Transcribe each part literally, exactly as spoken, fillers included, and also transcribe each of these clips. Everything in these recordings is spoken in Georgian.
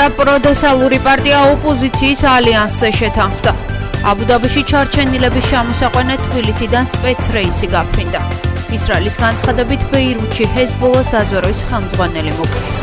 პროდესალური პარტია ოპოზიციის ალიანსზე შეთანხმდა. აბუ-დაბიში ჩარჩენილების შემოსაყვანად თბილისიდან სპეცრეისი გაფრინდა. ისრაელის განცხადებით ბეირუთში ჰეზბოლას დაზვერვის ხელმძღვანელი მოკლეს.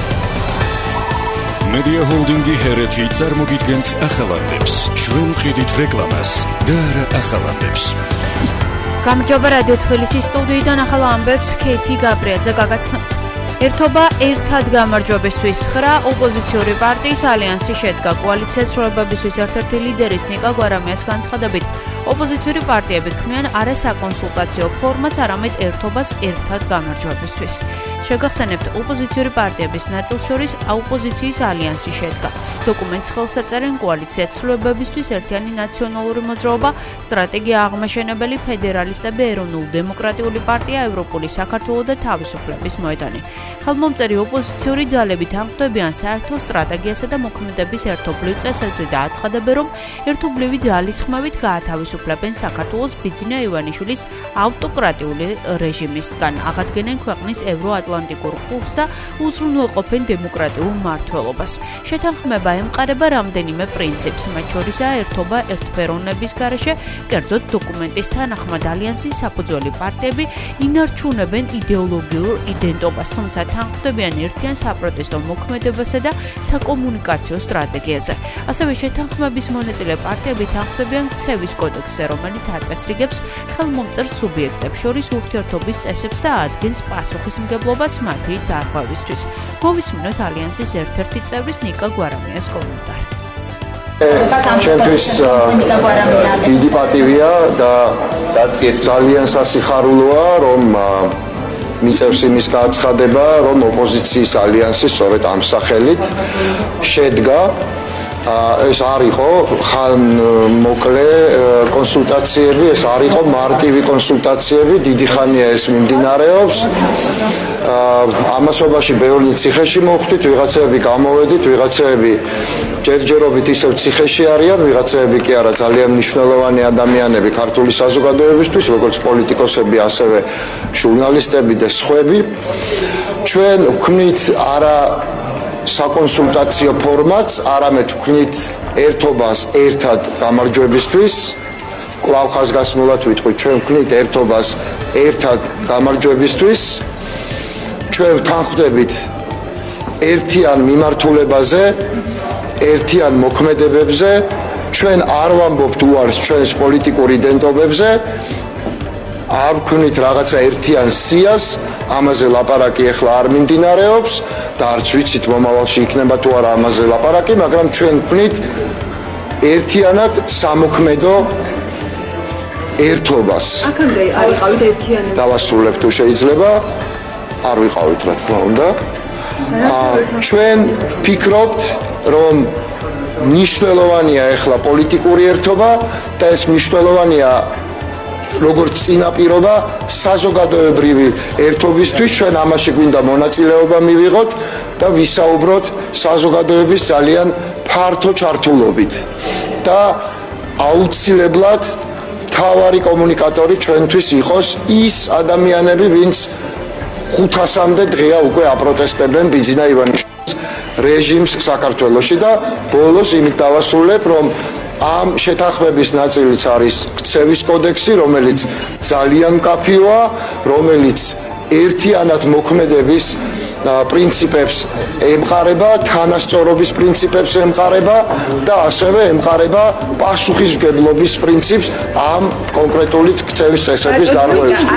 Media Holdingi ჰერეთი წარმოგიდგენთ ახალანდებს. ჩვენ მყიდით რეკლამას და არა ახალანდებს. გამარჯობა რადიო თბილისის სტუდიიდან ახალ ამბებს ქეთი გაბრიაძე გაგაცნო. ერთობა ერთად გამარჯვებისთვის ცხრა ოპოზიციური პარტიის ალიანსი შედგა. კოალიციას ცვლილებებისთვის ერთ-ერთი ლიდერის ნიკა გვარამიას განცხადებით ოპოზიციური პარტიები ქმნიან არა საკონსულტაციო ფორმატს, არამედ ერთობას ერთად გამარჯვებისთვის. შეგახსენებთ, ოპოზიციური პარტიების ნაწილს შორის ოპოზიციის ალიანსი შედგა. დოკუმენტს ხელს აწერენ კოალიცია ცვლილებებისთვის ერთიანი ნაციონალური მოძრაობა, სტრატეგია აღმაშენებელი ფედერალისტები, ეროვნულ-დემოკრატიული პარტია, ევროპული საქართველო და თავისუფლების მოედანი. ხელმომწერი ოპოზიციური ძალები თანხმდებიან საერთო სტრატეგიასა და მოქმედების ერთობლივ წესებზე და აცხადებენ, რომ ერთობლივი ძალის ხმებით გაათავისუფლებენ საქართველოს ბიძინა ივანიშვილის ავტოკრატიული რეჟიმისგან, აღადგენენ ქვეყნის ევროატლანტიკურ კურსს და უზრუნველყოფენ დემოკრატიულ მმართველობას. შეთანხმება ემყარება რამდენიმე პრინციპს, მათ შორისაა ერთობა ერთფეროვნების გარეშე, კერძოდ დოკუმენტის თანახმად ალიანსის საფუძველი პარტიები ინარჩუნებენ იდეოლოგიურ იდენტობას, თუმცა თანხმდებიან ერთიან საპროტესტო მოქმედებასა და საკომუნიკაციო სტრატეგიაზე. ასევე შეთანხმების მონაწილე პარტიები თანხმდებიან ქცევის კოდექსზე, რომელიც აწესრიგებს ხელმომწერ სუბიექტებს შორის ურთიერთობის წესებს და ადგენს პასუხისმგებლობას მათი დარღვევისთვის. მოვისმინოთ ალიანსის ერთ-ერთი წევრის ნიკა გვარამიას კომენტარი. ჩემთვის დიდი პატივია და ძალიან სასიხარულოა, რომ მიწევს იმის გააცხადება, რომ ოპოზიციის ალიანსი სწორედ ამ სახელით შედგა. ეს არ იყო ხანმოკლე კონსულტაციები, ეს არ იყო მარტივი კონსულტაციები, დიდი ხანია ეს მიმდინარეობს. ამასობაში ბევრი ციხეში მოვხვდით, ვიღაცები გამოვედით, ვიღაცები ჯერჯერობით ისევ ციხეში არიან, ვიღაცები კი არა ძალიან მნიშვნელოვანი ადამიანები ქართული საზოგადოებისთვის, როგორც პოლიტიკოსები, ასევე ჟურნალისტები და სხვები. ჩვენ ვქმნით არა საკონსულტაციო ფორმატს, არამედ ვქმნით ერთობას ერთად გამარჯვებისთვის. კვლავ ხაზგასმულად ვიტყვით, ჩვენ ვქმნით ერთობას ერთად გამარჯვებისთვის. ჩვენ ვთანხმდებით ერთიან მიმართულებაზე, ერთიან მოქმედებებზე, ჩვენ არ ვამბობთ უარს ჩვენს პოლიტიკურ იდენტობებზე, არ ვქმნით რაღაცა ერთიან სიას, ამაზე ლაპარაკი ახლა არ მიმდინარეობს და არც ვიცით მომავალში იქნება თუ არა ამაზე ლაპარაკი, მაგრამ ჩვენ ვქმნით ერთიანად სამოქმედო ერთობას. აქამდე არ იყავით ერთიანად. დავასრულებ თუ შეიძლება, არ ვიყავით რა თქმა უნდა. ჩვენ ვფიქრობთ, რომ მნიშვნელოვანია ახლა პოლიტიკური ერთობა და ეს მნიშვნელოვანია როგორც წინაპირობა საზოგადოებრივი ერთობისთვის. ჩვენ ამაში გვინდა მონაწილეობა მივიღოთ და ვისაუბროთ საზოგადოების ძალიან ფართო ჩართულობით და აუცილებლად მთავარი კომუნიკატორი ჩვენთვის იყოს ის ადამიანები, ვინც ხუთასამდე დღეა უკვე აპროტესტებენ ბიძინა ივანიშვილის რეჟიმს საქართველოში და ბოლოს იმით დავასრულებ, რომ ამ შეთანხმების ნაწილიც არის ქცევის კოდექსი, რომელიც ძალიან მკაფიოა, რომელიც ერთიანად მოქმედების პრინციპებს ემყარება, თანასწორობის პრინციპებს ემყარება და ასევე ემყარება პასუხისმგებლობის პრინციპს ამ კონკრეტული ქცევის წესების დარღვევისთვის.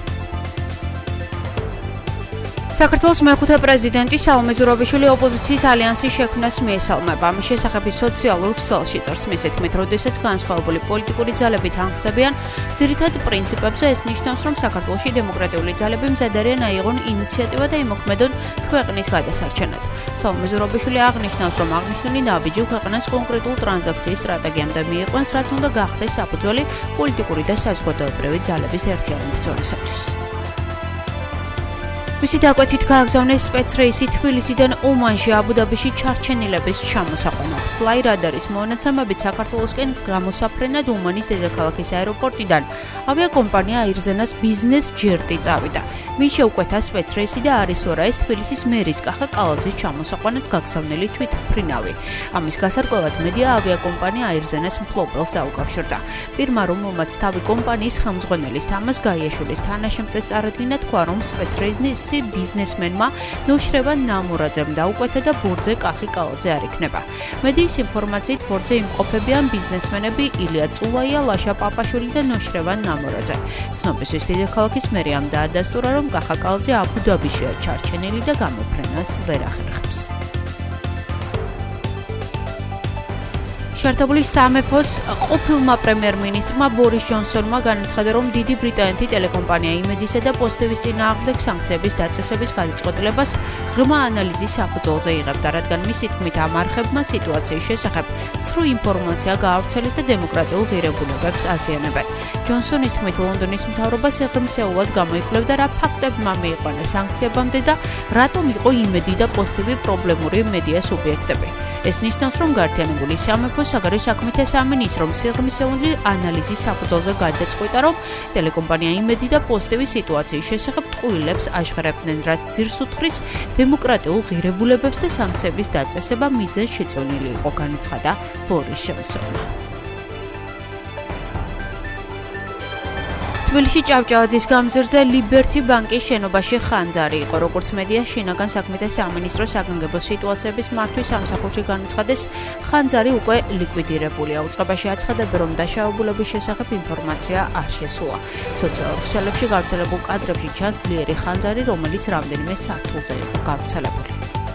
საქართველოს მეხუთე პრეზიდენტი სალომე ზურაბიშვილი ოპოზიციის ალიანსის შექმნას მიესალმება. ამის შესახებ სოციალურ ქსელში წერს მის თქმით, როდესაც განსხვავებული პოლიტიკური ძალები თანხმდებიან ძირითად პრინციპებზე, ეს ნიშნავს, რომ საქართველოში დემოკრატიული ძალები მზად არიან აიღონ ინიციატივა და იმოქმედონ ქვეყნის გადასარჩენად. სალომე ზურაბიშვილი აღნიშნავს, რომ აღნიშნული ნაბიჯი ქვეყანას კონკრეტულ ტრანზაქციის სტრატეგიამდე მიიყვანს, რაც უნდა გახდეს საფუძველი პოლიტიკური და საზოგადოებრივი ძალების ერთიანი ბრძოლისათვის. მისი დაკვეთით გააგზავნეს სპეცრეისი თბილისიდან ომანში აბუ-დაბიში ჩარჩენილების ჩამოსაყვანად. Fly Radar-ის მონაცემებით საქართველოსკენ გამოსაფრენად ომანის დედაქალაქის აეროპორტიდან ავიაკომპანია Airzenas Business Jet-ი წავიდა. მის შეუკვეთა სპეცრეისი და არის თუ არა ეს თბილისის მერის კახა კალაძის ჩამოსაყვანად გაგზავნილი თვითმფრინავი. ამის გასარკვევად მედია ავიაკომპანია Airzenas მფლობელს დაუკავშირდა. პირმა რომ მომაც თავი კომპანიის ხელმძღვანელის თამაზ გაიაშვილის თანაშემწედ წარადგინა თქვა რომ სპეცრეიზის ბიზნესმენმა ნოშრევა ნამურაძემ დაუკვეთა და ბორძე კახი კალაძე არ იქნება. მედიის ინფორმაციით ბორძე იმყოფებიან ბიზნესმენები ილია წულაია, ლაშა პაპაშვილი და ნოშრევა ნამურაძე. ცნობისთვის დედაქალაქის მერიამ დაადასტურა რომ კახა კალაძე აბუ-დაბიშია ჩარჩენილი და გამოფრენას ვერ ახერხებს. შეერთებული სამეფოს ყოფილმა პრემიერ-მინისტრმა ბორის ჯონსონმა განაცხადა, რომ დიდი ბრიტანეთი ტელეკომპანია იმედისა და პოსტევის წინააღმდეგ სანქციების დაწესების გადაწყვეტილებას ღრმა ანალიზის საფუძველზე იღებდა, რადგან მისი თქმით ამ არხებმა სიტუაციის შესახებ ცრუ ინფორმაცია გაავრცელეს და დემოკრატიულ ღირებულებებს აზიანებენ. ჯონსონის თქმით, ლონდონის მთავრობა სიღრმისეულად გამოიკვლევდა, რა ფაქტებმა მიიყვანა სანქციებამდე და რატომ იყო იმედი და პოსტევი პრობლემური მედია სუბიექტები. ეს ნიშნავს, რომ გაერთიანებული სამეფო საგარეო საქმეთა სამინისტრომ სიღრმისეული ანალიზის საფუძველზე გადაწყვიტა, რომ ტელეკომპანია იმედი და პოსტევის სიტუაციის შესახებ ტყუილებს აშხერებდნენ, რაც ძირს უთხრის დემოკრატიულ ღირებულებებს და სანქციების დაწესება მიზეზ შეწონილი იყო, განაცხადა ბორის ჯონსონმა. თბილისში ჭავჭავაძის გამზირზე ლიბერთი ბანკის შენობაში ხანძარი იყო. როგორც მედია შინაგან საქმეთა სამინისტროს საგანგებო სიტუაციების მართვის სამსახურში განაცხადეს, ხანძარი უკვე ლიკვიდირებულია. უწყებაში აცხადებენ, რომ დაშავებულების შესახებ ინფორმაცია არ შესულა. სოციალურ ქსელებში გავრცელებულ კადრებში ჩანს ძლიერი ხანძარი, რომელიც რამდენიმე სართულზე იყო გავრცელებული.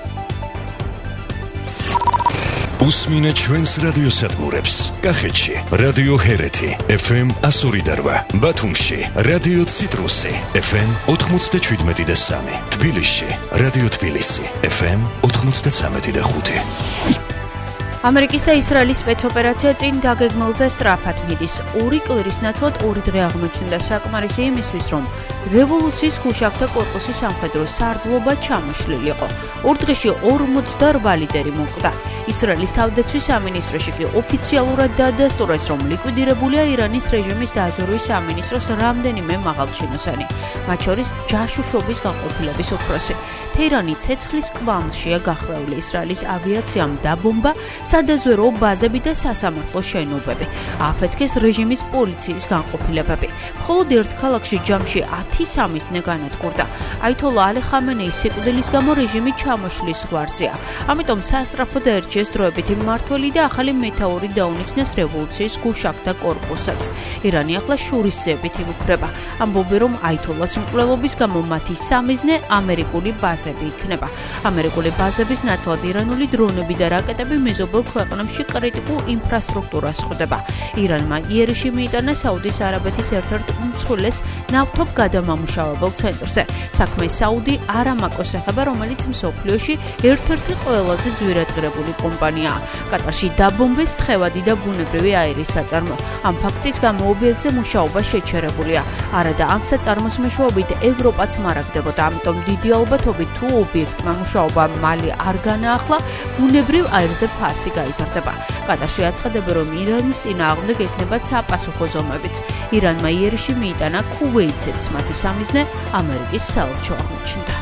უსმინე ჩვენს რადიოსადგურებს. კახეთში რადიო ჰერეთი ეფ ემ one oh eight, ბათუმში რადიო ციტრუსი ეფ ემ ninety-seven და three, თბილისში რადიო თბილისი ეფ ემ ninety-three და five. ამერიკის და ისრაელის სპეცოპერაცია წინ დაგეგმილზე სწრაფად მიდის. ორი კვირის ნაცვლად ორი დღე აღმოჩნდა საკმარისი იმისთვის, რომ რევოლუციის გუშაგთა კორპუსის სამხედრო სარდლობა ჩამოშლილი იყო. ორ დღეში ორმოცდაორ ლიდერი მოკვდა. ისრაელის თავდაცვის სამინისტროში კი ოფიციალურად დაადასტურეს, რომ ლიკვიდირებულია ირანის რეჟიმის დაზვერვის სამინისტროს რამდენიმე მაღალჩინოსანი, მათ შორის ჯაშუშობის განყოფილების უფროსი. თეირანი ცეცხლის კვამლშია გახრეული. ისრაელის ავიაციამ დაბომბა სადაზვერვო ბაზები და სასამართლო შენობები. აფეთქეს რეჟიმის პოლიციის განყოფილებები. მხოლოდ ერთ ქალაქში ჯამში ათი სამისნე განადგურდა. აითოლა ალი ხამენეის სიკვდილის გამო რეჟიმი ჩამოშლის ზღვარზეა. ამიტომ სასწრაფო დაერჩიეს დროებითი მმართველი და ახალი მეთაური დაუნიშნეს რევოლუციის გუშაგთა კორპუსსაც. ირანი ახლა შურისძიებით იმუქრება. ამბობენ, რომ აითოლას მკვლელობის გამო მათი სამიზნე ამერიკული ბაზები იქნება. ამერიკული ბაზების ნაცვლად ირანული დრონები და რაკეტები მეზობელ ქვეყნებში კრიტიკულ ინფრასტრუქტურას ხვდება. ირანმა იერიში მიიტანა საუდის არაბეთის ერთ-ერთ უმსხვილეს ნავთობ გადამამუშავებელ ცენტრზე. საქმე საუდი არამაკოს ეხება, რომელიც მსოფლიოში ერთ-ერთი ყველაზე ძვირადღირებული კომპანიაა. კატარში დაბომბეს თხევადი და ბუნებრივი აირის საწარმო. ამ ფაქტის გამო ობიექტზე მუშაობა შეჩერებულია. არადა ამ საწარმოს მეშვეობით ევროპაც მარაგდებოდა. ამიტომ დიდი ალბათობით თუ ობიექტმა მუშაობა მალე არ განაახლა, ბუნებრივ აირზე ფასი გაიზარდება. კატარში აცხადებენ, რომ ირანის წინააღმდეგ ექნება საპასუხო ზომებიც. ირანმა იერიში მიიტანა ქუვეითზეც მათი სამიზნე ამერიკის საელჩო აღმოჩნდა.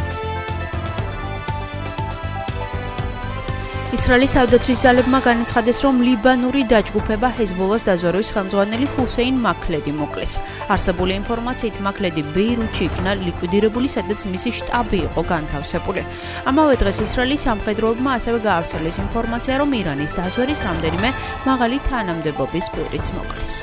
ისრაელის თავდაცვის ძალებმა განაცხადეს, რომ ლიბანური დაჯგუფება ჰეზბოლას დაზვერვის ხელმძღვანელი ჰუსეინ მაკლედი მოკლეს. არსებული ინფორმაციით მაკლედი ბეირუთში იქნა ლიკვიდირებული, სადაც მისი შტაბი იყო განთავსებული. ამავე დღეს ისრაელის სამხედროებმა ასევე გაავრცელეს ინფორმაცია, რომ ირანის დაზვერის რამდენიმე მაღალი თანამდებობის პირიც მოკლეს.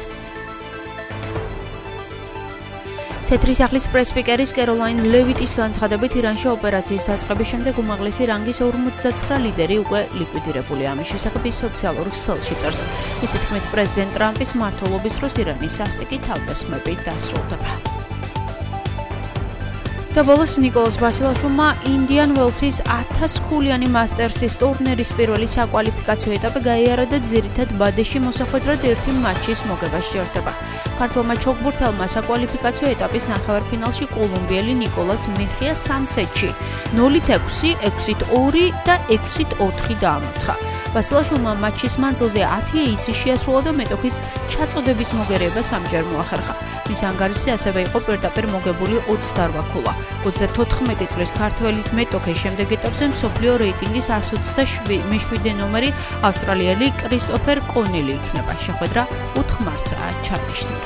თეთრი სახლის პრესპიკერის კეროლაინ ლევიტის განცხადებით, ირანში ოპერაციის დაწყების შემდეგ უმაღლესი რანგის ორმოცდათვრამეტი ლიდერი უკვე ლიკვიდირებულია. ამის შესახებ ის სოციალურ ქსელში წერს. მისი თქმით, პრეზიდენტ ტრამპის მმართველობის დროს ირანის სასტიკი თავდასხმები დასრულდება. და ბოლოს ნიკოლოზ ბასილაშვილმა ინდიან ველსის ათას ქულიანი მასტერსის ტურნირის პირველი საკვალიფიკაციო ეტაპი გაიარა და ძირითად ბადეში მოსახვედრად ერთი მატჩის მოგება სჭირდება. ქართველმა ჩოგბურთელმა საკვალიფიკაციო ეტაპის ნახევარფინალში კოლუმბიელი ნიკოლას მეხია სამ სეტში ნულით ექვსი, ექვსით ორი და ექვსით ოთხი დაამარცხა. ბასილაშვილმა მატჩის მანძილზე ათი ეისი შეასრულა და მეტოქის ჩაწოდების მოგერიება სამჯერ მოახერხა. მის ანგარიშზე ასევე იყო პირდაპირ მოგებული ოცდაოთხ ქულა. ოცდათოთხმეტი წლის ქართველის მეტოქე შემდეგ ეტაპზე მსოფლიო რეიტინგის εκατს ოცდამშვიდე ნომერი ავსტრალიელი კრისტოფერ კონელი იქნება. შეხვედრა ოთხ მარტსაა ჩარნიშნული.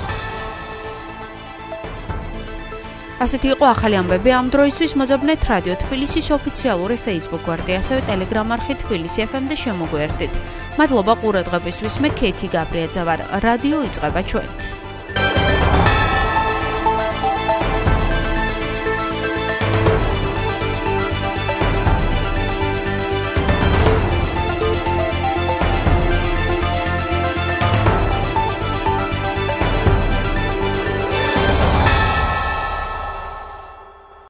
ასეთი იყო ახალი ამბები ამ დროისთვის. მოზობნეთ რადიო თბილისის ოფიციალური Facebook გვერდი, ასევე Telegram არხი თბილისი ეფ ემ და შემოგვიერთდით. მადლობა ყურადღებისთვის. მე ქეითი გაბრიაძე ვარ. რადიო იწყება ჩვენ.